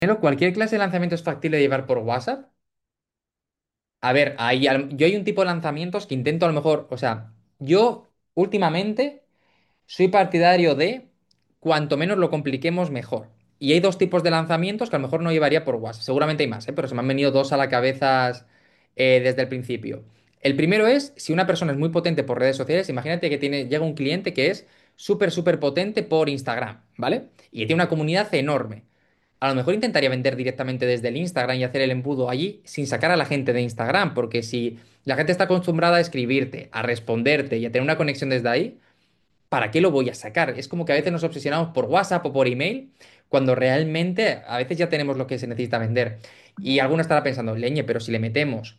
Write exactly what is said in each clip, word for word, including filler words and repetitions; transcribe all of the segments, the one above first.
Pero cualquier clase de lanzamiento es factible de llevar por WhatsApp. A ver, hay, al- yo hay un tipo de lanzamientos que intento a lo mejor, o sea, yo últimamente soy partidario de cuanto menos lo compliquemos, mejor. Y hay dos tipos de lanzamientos que a lo mejor no llevaría por WhatsApp. Seguramente hay más, ¿eh? Pero se me han venido dos a la cabeza eh, desde el principio. El primero es, si una persona es muy potente por redes sociales, imagínate que tiene, llega un cliente que es súper, súper potente por Instagram, ¿vale? Y tiene una comunidad enorme. A lo mejor intentaría vender directamente desde el Instagram y hacer el embudo allí sin sacar a la gente de Instagram, porque si la gente está acostumbrada a escribirte, a responderte y a tener una conexión desde ahí, ¿para qué lo voy a sacar? Es como que a veces nos obsesionamos por WhatsApp o por email, cuando realmente a veces ya tenemos lo que se necesita vender. Y alguno estará pensando, leñe, pero si le metemos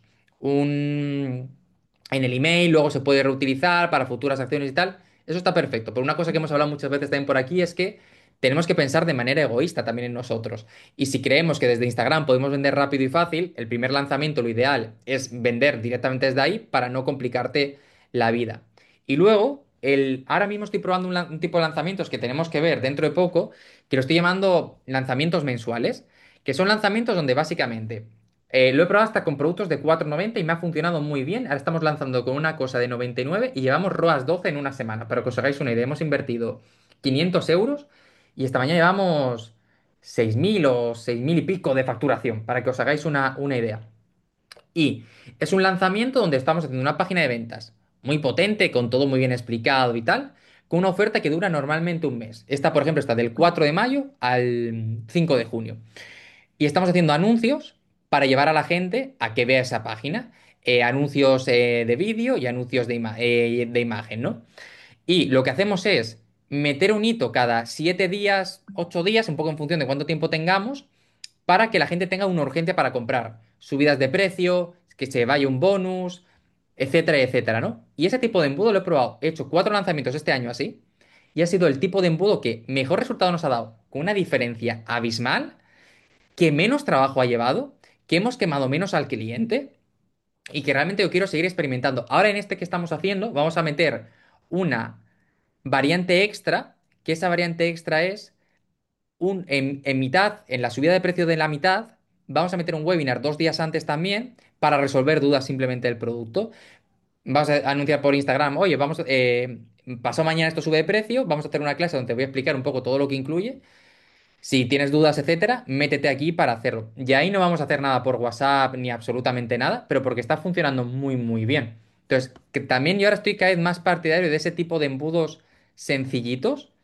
un... en el email, luego se puede reutilizar para futuras acciones y tal, eso está perfecto. Pero una cosa que hemos hablado muchas veces también por aquí es que tenemos que pensar de manera egoísta también en nosotros. Y si creemos que desde Instagram podemos vender rápido y fácil, el primer lanzamiento, lo ideal es vender directamente desde ahí para no complicarte la vida. Y luego, el, ahora mismo estoy probando un, lan- un tipo de lanzamientos que tenemos que ver dentro de poco, que lo estoy llamando lanzamientos mensuales, que son lanzamientos donde básicamente eh, lo he probado hasta con productos de cuatro noventa y me ha funcionado muy bien. Ahora estamos lanzando con una cosa de noventa y nueve y llevamos ROAS doce en una semana. Para que os hagáis una idea, hemos invertido quinientos euros y esta mañana llevamos seis mil o seis mil y pico de facturación, para que os hagáis una, una idea. Y es un lanzamiento donde estamos haciendo una página de ventas muy potente, con todo muy bien explicado y tal, con una oferta que dura normalmente un mes. Esta, por ejemplo, está del cuatro de mayo al cinco de junio. Y estamos haciendo anuncios para llevar a la gente a que vea esa página. Eh, anuncios eh, de vídeo y anuncios de, ima- eh, de imagen, ¿no? Y lo que hacemos es meter un hito cada siete días, ocho días, un poco en función de cuánto tiempo tengamos, para que la gente tenga una urgencia para comprar. Subidas de precio, que se vaya un bonus, etcétera, etcétera, ¿no? Y ese tipo de embudo lo he probado. He hecho cuatro lanzamientos este año así, y ha sido el tipo de embudo que mejor resultado nos ha dado, con una diferencia abismal, que menos trabajo ha llevado, que hemos quemado menos al cliente y que realmente yo quiero seguir experimentando. Ahora en este que estamos haciendo, vamos a meter una variante extra, que esa variante extra es un, en, en mitad, en la subida de precio de la mitad, vamos a meter un webinar dos días antes también para resolver dudas simplemente del producto. Vamos a anunciar por Instagram, oye, vamos, eh, pasado mañana esto sube de precio, vamos a hacer una clase donde te voy a explicar un poco todo lo que incluye. Si tienes dudas, etcétera, métete aquí para hacerlo. Y ahí no vamos a hacer nada por WhatsApp ni absolutamente nada, pero porque está funcionando muy, muy bien. Entonces, que también yo ahora estoy cada vez más partidario de ese tipo de embudos sencillitos,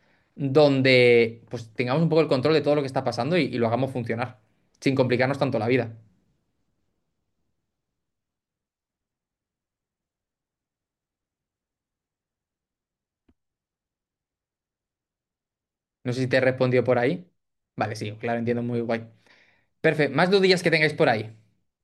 donde pues tengamos un poco el control de todo lo que está pasando y, y lo hagamos funcionar, sin complicarnos tanto la vida. No sé si te he respondido por ahí. Vale, sí, claro, entiendo, muy guay. Perfecto. Más dudillas que tengáis por ahí.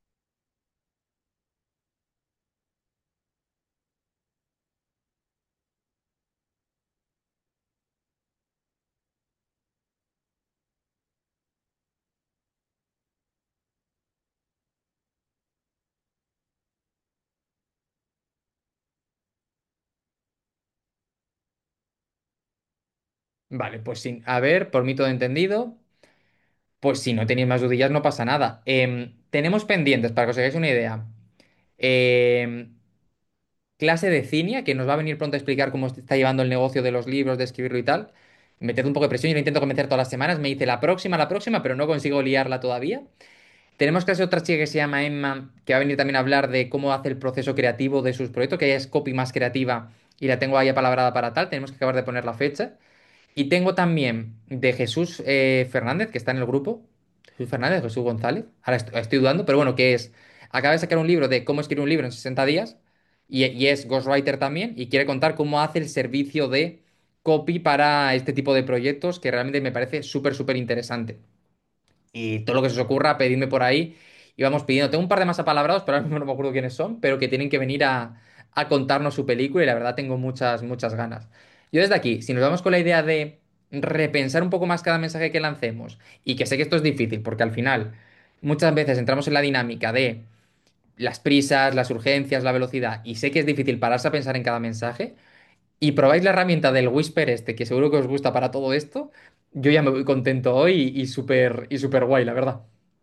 Vale, pues sin, a ver, por mí todo entendido. Pues si no tenéis más dudillas, no pasa nada. Em, tenemos pendientes, para que os hagáis una idea. em, Clase de Cinia, que nos va a venir pronto a explicar cómo está llevando el negocio de los libros, de escribirlo y tal. Meted un poco de presión, yo lo intento convencer todas las semanas. Me dice la próxima, la próxima, pero no consigo liarla todavía. Tenemos clase de otra chica que se llama Emma, que va a venir también a hablar de cómo hace el proceso creativo de sus proyectos, que ella es copy más creativa y la tengo ahí apalabrada para tal. Tenemos que acabar de poner la fecha. Y tengo también de Jesús eh, Fernández, que está en el grupo. Jesús Fernández, Jesús González. Ahora est- estoy dudando, pero bueno, que es. Acaba de sacar un libro de cómo escribir un libro en sesenta días. Y, y es ghostwriter también. Y quiere contar cómo hace el servicio de copy para este tipo de proyectos, que realmente me parece súper, súper interesante. Y todo lo que se os ocurra, pedidme por ahí y vamos pidiendo. Tengo un par de más apalabrados, pero ahora mismo no me acuerdo quiénes son, pero que tienen que venir a, a contarnos su película y la verdad tengo muchas, muchas ganas. Yo desde aquí, si nos vamos con la idea de repensar un poco más cada mensaje que lancemos, y que sé que esto es difícil, porque al final muchas veces entramos en la dinámica de las prisas, las urgencias, la velocidad, y sé que es difícil pararse a pensar en cada mensaje, y probáis la herramienta del Whisper este, que seguro que os gusta para todo esto, yo ya me voy contento hoy y súper y súper guay, la verdad.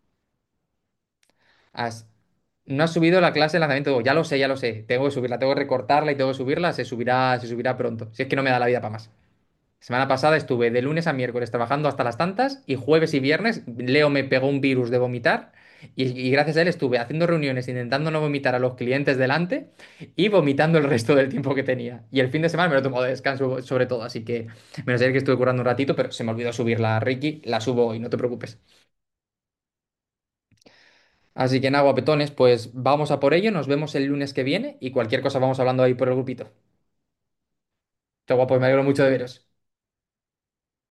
Has- no has subido la clase de lanzamiento. Ya lo sé, ya lo sé. Tengo que subirla, tengo que recortarla y tengo que subirla. Se subirá, se subirá pronto. Si es que no me da la vida para más. Semana pasada estuve de lunes a miércoles trabajando hasta las tantas y jueves y viernes Leo me pegó un virus de vomitar y, y gracias a él estuve haciendo reuniones intentando no vomitar a los clientes delante y vomitando el resto del tiempo que tenía. Y el fin de semana me lo tomo de descanso sobre todo, así que menos ayer que estuve currando un ratito, pero se me olvidó subirla a Ricky, la subo hoy, no te preocupes. Así que nada, guapetones, pues vamos a por ello, nos vemos el lunes que viene y cualquier cosa vamos hablando ahí por el grupito. Chao, guapos, me alegro mucho de veros.